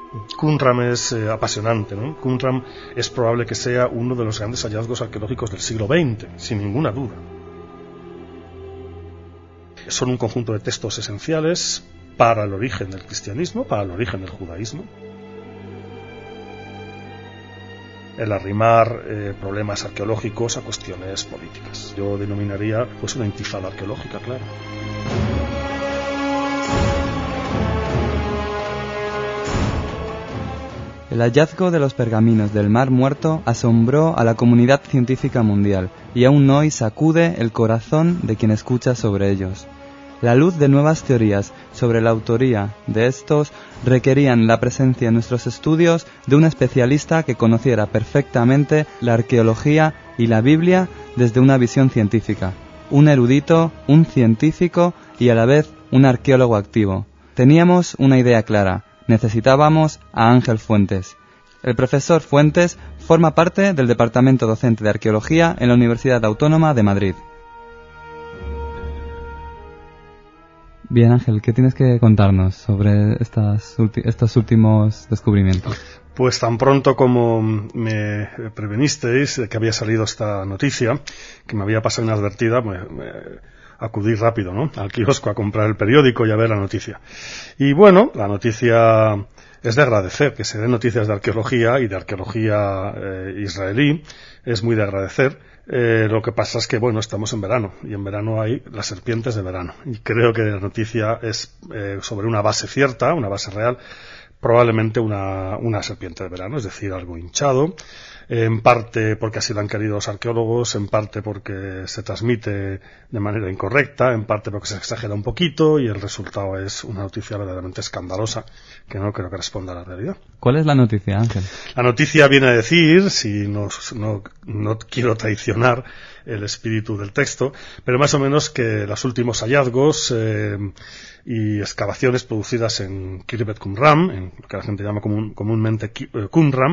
Qumran es apasionante, ¿no? Qumran es probable que sea uno de los grandes hallazgos arqueológicos del siglo XX, sin ninguna duda. Son un conjunto de textos esenciales para el origen del cristianismo, para el origen del judaísmo. El arrimar problemas arqueológicos a cuestiones políticas. Yo denominaría pues una intifada arqueológica, claro. El hallazgo de los pergaminos del Mar Muerto asombró a la comunidad científica mundial y aún hoy sacude el corazón de quien escucha sobre ellos. La luz de nuevas teorías sobre la autoría de estos requerían la presencia en nuestros estudios de un especialista que conociera perfectamente la arqueología y la Biblia desde una visión científica. Un erudito, un científico y a la vez un arqueólogo activo. Teníamos una idea clara. Necesitábamos a Ángel Fuentes. El profesor Fuentes forma parte del Departamento Docente de Arqueología en la Universidad Autónoma de Madrid. Bien, Ángel, ¿qué tienes que contarnos sobre estos últimos descubrimientos? Pues tan pronto como me prevenisteis de que había salido esta noticia, que me había pasado inadvertida, acudí rápido, ¿no?, al kiosco a comprar el periódico y a ver la noticia. Y bueno, la noticia es de agradecer, que se den noticias de arqueología y de arqueología israelí, es muy de agradecer. Lo que pasa es que, bueno, estamos en verano, y en verano hay las serpientes de verano. Y creo que la noticia es sobre una base cierta, una base real, probablemente una serpiente de verano, es decir, algo hinchado, en parte porque así lo han querido los arqueólogos, en parte porque se transmite de manera incorrecta, en parte porque se exagera un poquito, y el resultado es una noticia verdaderamente escandalosa que no creo que responda a la realidad. ¿Cuál es la noticia, Ángel? La noticia viene a decir, si no quiero traicionar el espíritu del texto, pero más o menos que los últimos hallazgos y excavaciones producidas en Khirbet Qumran, en lo que la gente llama comúnmente Qumran,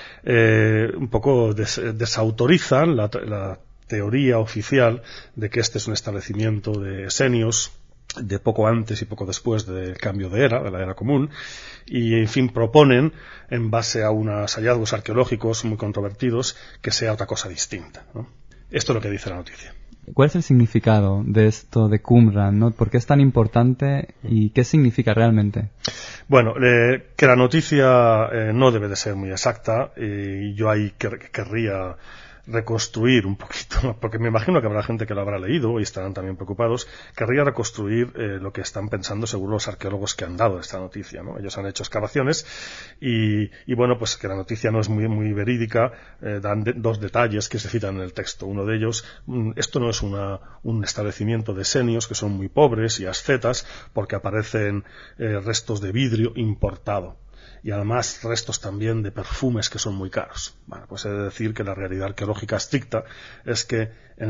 un poco desautorizan la teoría oficial de que este es un establecimiento de esenios de poco antes y poco después del cambio de la era común, y en fin proponen, en base a unos hallazgos arqueológicos muy controvertidos, que sea otra cosa distinta, ¿no? Esto es lo que dice la noticia. ¿Cuál es el significado de esto de Qumran, ¿no? ¿Por qué es tan importante y qué significa realmente? Bueno, que la noticia no debe de ser muy exacta, y yo ahí querría reconstruir un poquito, porque me imagino que habrá gente que lo habrá leído y estarán también preocupados. Querría reconstruir lo que están pensando seguro los arqueólogos que han dado esta noticia, ¿no? Ellos han hecho excavaciones y bueno, pues que la noticia no es muy verídica. Dan dos detalles que se citan en el texto. Uno de ellos, esto no es un establecimiento de esenios, que son muy pobres y ascetas, porque aparecen restos de vidrio importado. Y además restos también de perfumes que son muy caros. Bueno, pues he de decir que la realidad arqueológica estricta es que en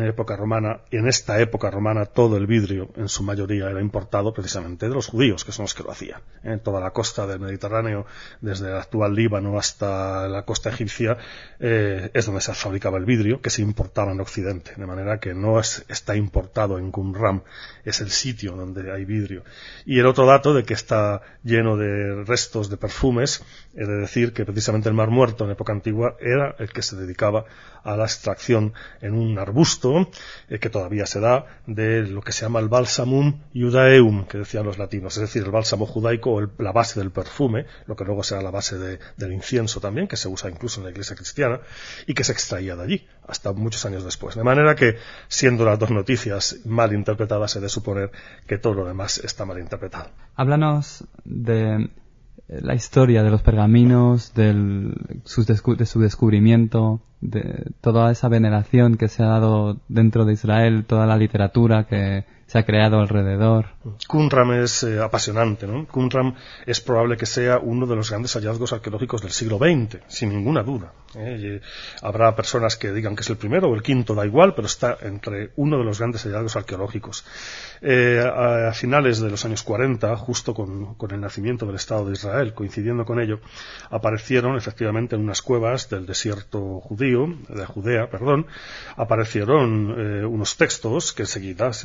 esta época romana, todo el vidrio, en su mayoría, era importado precisamente de los judíos, que son los que lo hacían. En toda la costa del Mediterráneo, desde el actual Líbano hasta la costa egipcia, es donde se fabricaba el vidrio, que se importaba en Occidente. De manera que no está importado en Qumran, es el sitio donde hay vidrio. Y el otro dato de que está lleno de restos de perfumes, he de decir que precisamente el Mar Muerto en época antigua era el que se dedicaba a la extracción en un arbusto que todavía se da de lo que se llama el balsamum iudaeum, que decían los latinos, es decir, el bálsamo judaico o la base del perfume, lo que luego será la base del incienso también, que se usa incluso en la iglesia cristiana y que se extraía de allí hasta muchos años después. De manera que, siendo las dos noticias mal interpretadas, he de suponer que todo lo demás está mal interpretado. Háblanos de la historia de los pergaminos, de su descubrimiento, de toda esa veneración que se ha dado dentro de Israel, toda la literatura que se ha creado alrededor. Qumran es apasionante, ¿no? Qumran es probable que sea uno de los grandes hallazgos arqueológicos del siglo XX, sin ninguna duda. Habrá personas que digan que es el primero o el quinto, da igual, pero está entre uno de los grandes hallazgos arqueológicos. A finales de los años 40, justo con el nacimiento del Estado de Israel, coincidiendo con ello, aparecieron efectivamente en unas cuevas del desierto de Judea, aparecieron unos textos que enseguida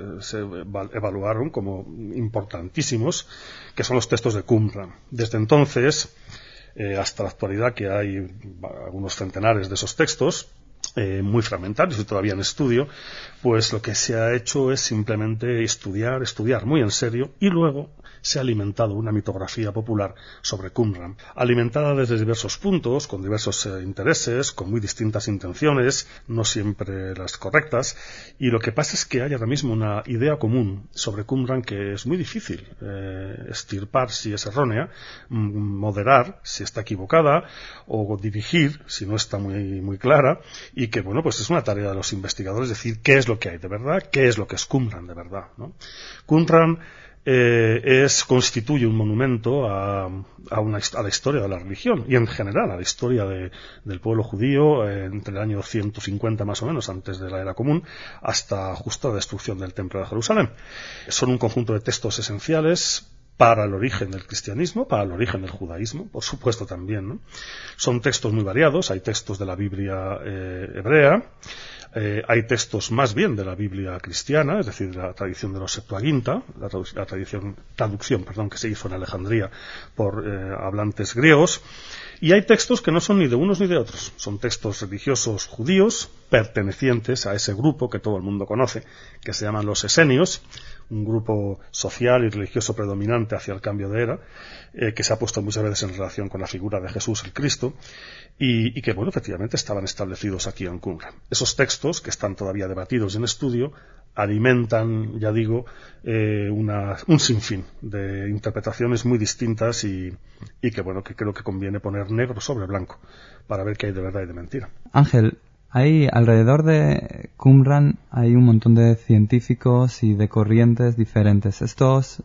evaluaron como importantísimos, que son los textos de Qumran. Desde entonces, hasta la actualidad, que hay algunos centenares de esos textos, muy fragmentarios y todavía en estudio, pues lo que se ha hecho es simplemente estudiar muy en serio, y luego se ha alimentado una mitografía popular sobre Qumran, alimentada desde diversos puntos, con diversos intereses, con muy distintas intenciones, no siempre las correctas, y lo que pasa es que hay ahora mismo una idea común sobre Qumran que es muy difícil extirpar si es errónea, moderar si está equivocada, o dirigir si no está muy clara, y que, bueno, pues es una tarea de los investigadores decir qué es lo que hay de verdad, qué es lo que es Qumran de verdad, ¿no? Qumran constituye un monumento a la historia de la religión y en general a la historia del pueblo judío entre el año 150 más o menos antes de la era común hasta justo la destrucción del templo de Jerusalén. Son un conjunto de textos esenciales para el origen del cristianismo, para el origen del judaísmo, por supuesto también, ¿no? Son textos muy variados, hay textos de la Biblia hebrea, hay textos más bien de la Biblia cristiana, es decir, de la tradición de los Septuaginta, la traducción que se hizo en Alejandría por hablantes griegos, y hay textos que no son ni de unos ni de otros, son textos religiosos judíos pertenecientes a ese grupo que todo el mundo conoce, que se llaman los esenios, un grupo social y religioso predominante hacia el cambio de era, que se ha puesto muchas veces en relación con la figura de Jesús el Cristo, y que, bueno, efectivamente estaban establecidos aquí en Qumran. Esos textos, que están todavía debatidos y en estudio, alimentan, ya digo, un sinfín de interpretaciones muy distintas y que, bueno, que creo que conviene poner negro sobre blanco para ver qué hay de verdad y de mentira. Ángel, hay alrededor de Qumran hay un montón de científicos y de corrientes diferentes. Estos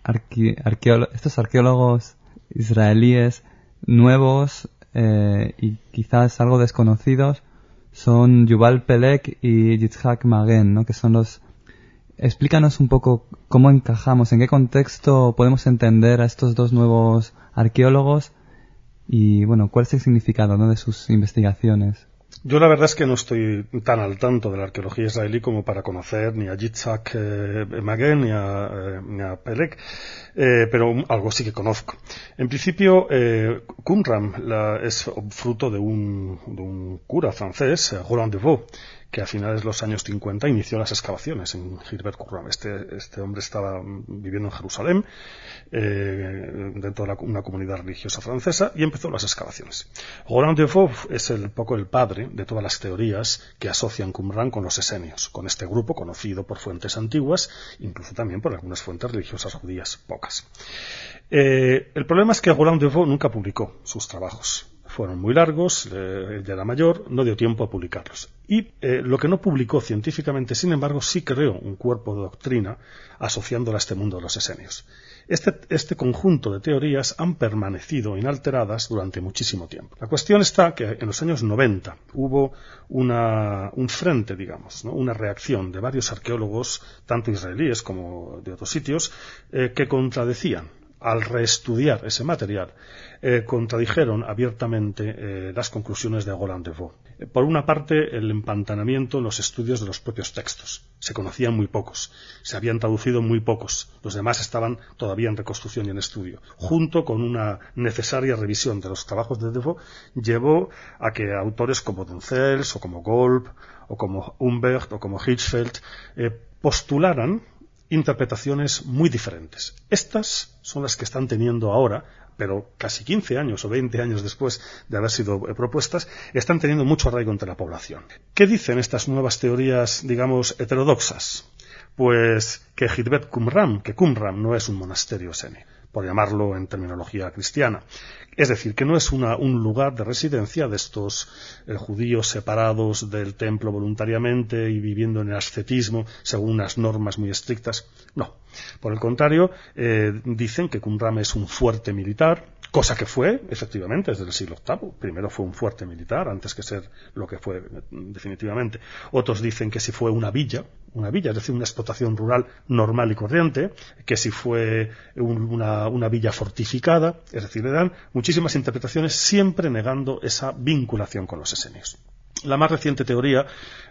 arqueólogos israelíes nuevos y quizás algo desconocidos son Yuval Pelek y Yitzhak Magen, ¿no? Que son los... Explícanos un poco cómo encajamos, en qué contexto podemos entender a estos dos nuevos arqueólogos y, bueno, cuál es el significado, ¿no?, de sus investigaciones. Yo la verdad es que no estoy tan al tanto de la arqueología israelí como para conocer ni a Yitzhak Magen ni a Pelek, pero algo sí que conozco. En principio, Qumran es fruto de un cura francés, Roland de Vaux, que a finales de los años 50 inició las excavaciones en Gilbert Qumran. Este hombre estaba viviendo en Jerusalén, dentro de una comunidad religiosa francesa, y empezó las excavaciones. Roland de Vaux es el padre de todas las teorías que asocian Qumran con los esenios, con este grupo conocido por fuentes antiguas, incluso también por algunas fuentes religiosas judías, pocas. El problema es que Roland de Vaux nunca publicó sus trabajos. Fueron muy largos, él ya era mayor, no dio tiempo a publicarlos. Y lo que no publicó científicamente, sin embargo, sí creó un cuerpo de doctrina asociándola a este mundo de los esenios. Este conjunto de teorías han permanecido inalteradas durante muchísimo tiempo. La cuestión está que en los años 90 hubo un frente, digamos, ¿no?, una reacción de varios arqueólogos, tanto israelíes como de otros sitios, que contradecían. Al reestudiar ese material, contradijeron abiertamente las conclusiones de Roland de Vaux. Por una parte, el empantanamiento en los estudios de los propios textos. Se conocían muy pocos, se habían traducido muy pocos, los demás estaban todavía en reconstrucción y en estudio. Junto con una necesaria revisión de los trabajos de Vaux, llevó a que autores como Duncels, o como Golb, o como Humbert, o como Hirschfeld, postularan interpretaciones muy diferentes. Estas son las que están teniendo ahora, pero casi 15 años o 20 años después de haber sido propuestas, están teniendo mucho arraigo entre la población. ¿Qué dicen estas nuevas teorías, digamos, heterodoxas? Pues que Gilbert Qumran, que Qumran no es un monasterio esenio, por llamarlo en terminología cristiana. Es decir, que no es un lugar de residencia de estos judíos separados del templo voluntariamente y viviendo en el ascetismo según unas normas muy estrictas. No. Por el contrario, dicen que Qumran es un fuerte militar, cosa que fue, efectivamente, desde el siglo VIII. Primero fue un fuerte militar, antes que ser lo que fue definitivamente. Otros dicen que si fue una villa, es decir, una explotación rural normal y corriente, que si fue una villa fortificada, es decir, le dan muchísimas interpretaciones, siempre negando esa vinculación con los esenios. La más reciente teoría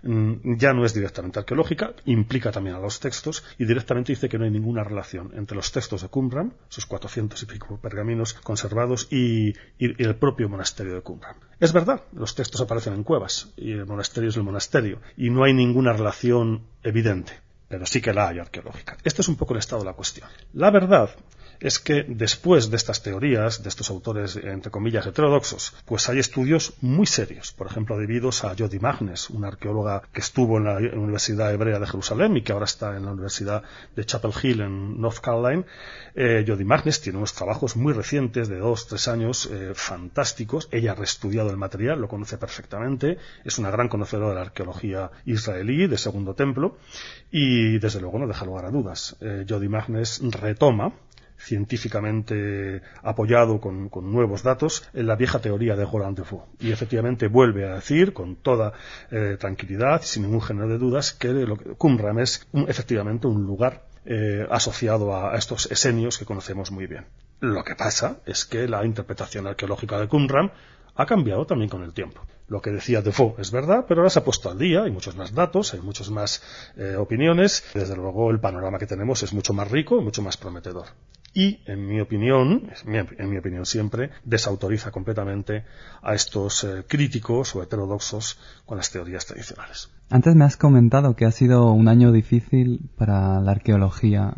ya no es directamente arqueológica, implica también a los textos y directamente dice que no hay ninguna relación entre los textos de Qumran, sus 400 y pico pergaminos conservados, y el propio monasterio de Qumran. Es verdad, los textos aparecen en cuevas y el monasterio es el monasterio y no hay ninguna relación evidente, pero sí que la hay arqueológica. Este es un poco el estado de la cuestión. La verdad es que después de estas teorías, de estos autores, entre comillas, heterodoxos, pues hay estudios muy serios, por ejemplo, debidos a Jody Magnes, una arqueóloga que estuvo en la Universidad Hebrea de Jerusalén y que ahora está en la Universidad de Chapel Hill en North Carolina. Jody Magnes tiene unos trabajos muy recientes, de 2-3 años, fantásticos. Ella ha reestudiado el material, lo conoce perfectamente, es una gran conocedora de la arqueología israelí, de Segundo Templo, y desde luego no deja lugar a dudas. Jody Magnes retoma, científicamente apoyado con nuevos datos, en la vieja teoría de Roland Dufour. Y efectivamente vuelve a decir, con toda tranquilidad, sin ningún género de dudas, que Qumran es efectivamente un lugar asociado a estos esenios que conocemos muy bien. Lo que pasa es que la interpretación arqueológica de Qumran ha cambiado también con el tiempo. Lo que decía Defoe es verdad, pero ahora se ha puesto al día, hay muchos más datos, hay muchas más opiniones. Desde luego el panorama que tenemos es mucho más rico, mucho más prometedor. Y, en mi opinión siempre, desautoriza completamente a estos críticos o heterodoxos con las teorías tradicionales. Antes me has comentado que ha sido un año difícil para la arqueología,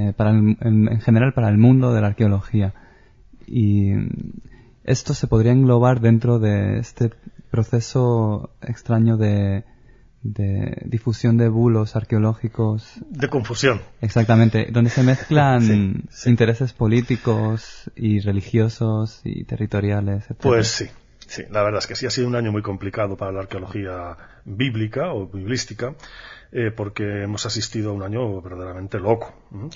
en general para el mundo de la arqueología. Y esto se podría englobar dentro de este proceso extraño de difusión de bulos arqueológicos. De confusión. Exactamente, donde se mezclan intereses políticos y religiosos y territoriales, etc. Pues sí, la verdad es que sí ha sido un año muy complicado para la arqueología bíblica o biblística, porque hemos asistido a un año verdaderamente loco.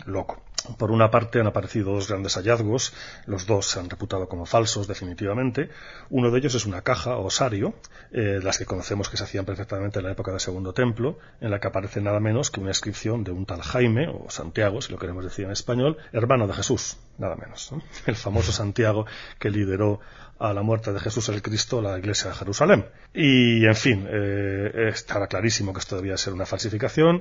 Por una parte han aparecido dos grandes hallazgos, los dos se han reputado como falsos definitivamente. Uno de ellos es una caja o osario, las que conocemos que se hacían perfectamente en la época del Segundo Templo, en la que aparece nada menos que una inscripción de un tal Jaime, o Santiago, si lo queremos decir en español, hermano de Jesús, nada menos, ¿no? El famoso Santiago que lideró a la muerte de Jesús el Cristo la iglesia de Jerusalén. Y, en fin, estaba clarísimo que esto debía ser una falsificación.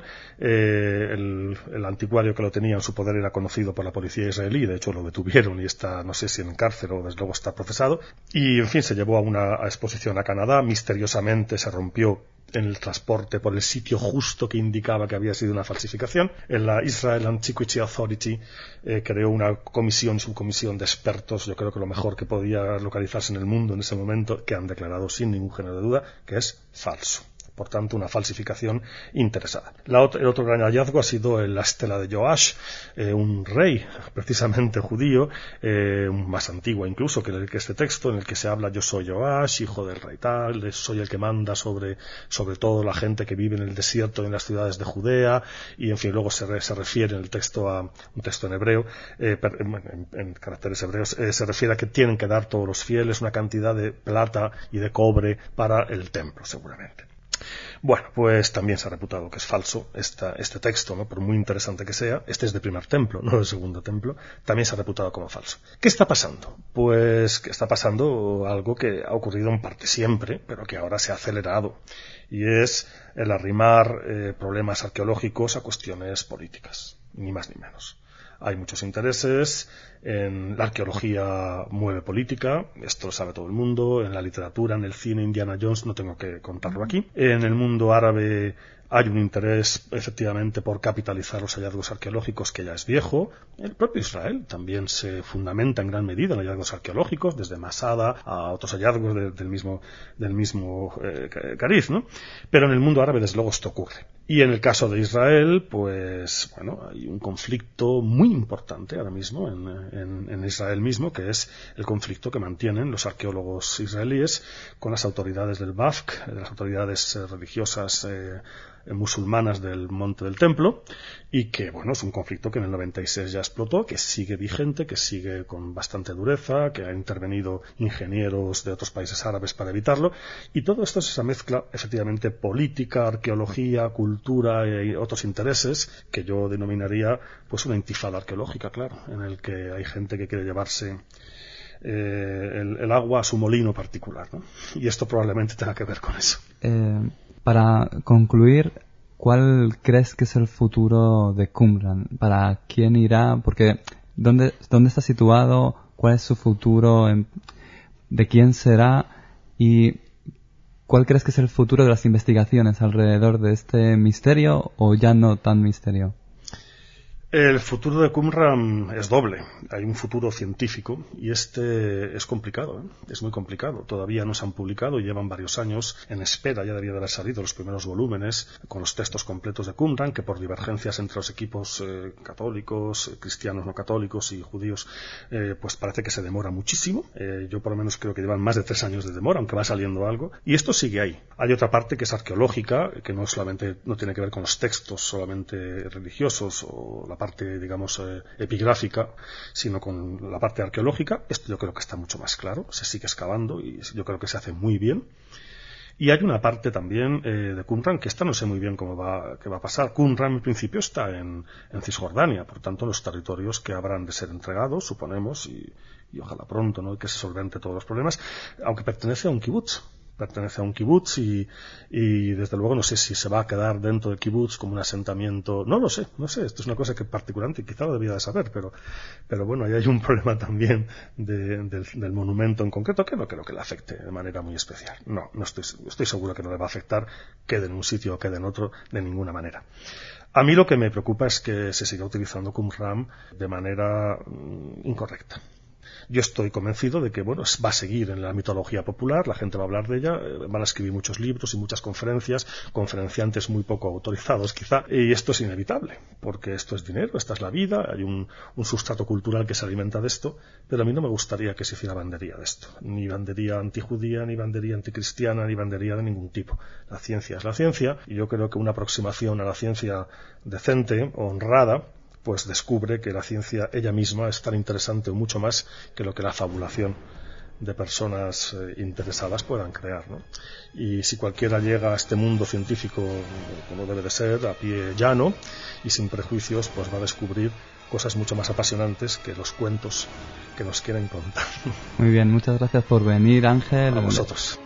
El anticuario que lo tenía en su poder era conocido por la policía israelí, de hecho lo detuvieron y está, no sé si en cárcel o desde luego está procesado. Y, en fin, se llevó a una exposición a Canadá, misteriosamente se rompió en el transporte por el sitio justo que indicaba que había sido una falsificación. En la Israel Antiquity Authority creó una subcomisión de expertos, yo creo que lo mejor que podía localizarse en el mundo en ese momento, que han declarado sin ningún género de duda que es falso. Por tanto, una falsificación interesada. El otro gran hallazgo ha sido la estela de Joash, un rey precisamente judío, más antiguo incluso que este texto, en el que se habla: yo soy Joash, hijo del rey tal, soy el que manda sobre todo la gente que vive en el desierto y en las ciudades de Judea, y en fin, luego se refiere en el texto a un texto en hebreo, en caracteres hebreos, se refiere a que tienen que dar todos los fieles una cantidad de plata y de cobre para el templo, seguramente. Bueno, pues también se ha reputado que es falso este texto, ¿no? Por muy interesante que sea. Este es de Primer Templo, no del Segundo Templo. También se ha reputado como falso. ¿Qué está pasando? Pues que está pasando algo que ha ocurrido en parte siempre, pero que ahora se ha acelerado. Y es el arrimar problemas arqueológicos a cuestiones políticas, ni más ni menos. Hay muchos intereses, en la arqueología mueve política, esto lo sabe todo el mundo, en la literatura, en el cine, Indiana Jones, no tengo que contarlo aquí. En el mundo árabe hay un interés efectivamente por capitalizar los hallazgos arqueológicos, que ya es viejo. El propio Israel también se fundamenta en gran medida en hallazgos arqueológicos, desde Masada a otros hallazgos del mismo cariz, ¿no? Pero en el mundo árabe desde luego esto ocurre. Y en el caso de Israel, pues bueno, hay un conflicto muy importante ahora mismo en Israel mismo, que es el conflicto que mantienen los arqueólogos israelíes con las autoridades del BAFC, las autoridades religiosas musulmanas del Monte del Templo, y que, bueno, es un conflicto que en el 96 ya explotó, que sigue vigente, que sigue con bastante dureza, que han intervenido ingenieros de otros países árabes para evitarlo, y todo esto es esa mezcla, efectivamente, política, arqueología, cultura y otros intereses, que yo denominaría pues una intifada arqueológica, claro, en el que hay gente que quiere llevarse el agua a su molino particular, ¿no? Y esto probablemente tenga que ver con eso. Para concluir, ¿cuál crees que es el futuro de Qumran? ¿Para quién irá? Porque ¿dónde está situado? ¿Cuál es su futuro? ¿De quién será? ¿Y cuál crees que es el futuro de las investigaciones alrededor de este misterio o ya no tan misterio? El futuro de Qumran es doble. Hay un futuro científico y este es complicado, es muy complicado. Todavía no se han publicado y llevan varios años en espera. Ya debería de haber salido los primeros volúmenes con los textos completos de Qumran, que por divergencias entre los equipos católicos, cristianos no católicos y judíos, pues parece que se demora muchísimo. Yo por lo menos creo que llevan más de 3 años de demora, aunque va saliendo algo. Y esto sigue ahí. Hay otra parte que es arqueológica, que no tiene que ver con los textos solamente religiosos o la parte, digamos, epigráfica, sino con la parte arqueológica. Esto yo creo que está mucho más claro, se sigue excavando y yo creo que se hace muy bien. Y hay una parte también de Qumran, que esta no sé muy bien qué va a pasar. Qumran en principio está en Cisjordania, por tanto los territorios que habrán de ser entregados, suponemos, y ojalá pronto, ¿no?, que se solvente todos los problemas, aunque pertenece a un kibutz y desde luego no sé si se va a quedar dentro del kibutz como un asentamiento, no lo sé, esto es una cosa que particularmente quizá lo debía de saber, pero bueno, ahí hay un problema también del monumento en concreto que no creo que le afecte de manera muy especial. No estoy seguro que no le va a afectar, quede en un sitio o quede en otro, de ninguna manera. A mí lo que me preocupa es que se siga utilizando Qumran de manera incorrecta. Yo estoy convencido de que, bueno, va a seguir en la mitología popular, la gente va a hablar de ella, van a escribir muchos libros y muchas conferencias, conferenciantes muy poco autorizados quizá, y esto es inevitable, porque esto es dinero, esta es la vida, hay un sustrato cultural que se alimenta de esto, pero a mí no me gustaría que se hiciera bandería de esto, ni bandería antijudía, ni bandería anticristiana, ni bandería de ningún tipo. La ciencia es la ciencia, y yo creo que una aproximación a la ciencia decente, honrada, pues descubre que la ciencia ella misma es tan interesante o mucho más que lo que la fabulación de personas interesadas puedan crear, ¿no? Y si cualquiera llega a este mundo científico como debe de ser, a pie llano y sin prejuicios, pues va a descubrir cosas mucho más apasionantes que los cuentos que nos quieren contar. Muy bien, muchas gracias por venir, Ángel. A vosotros.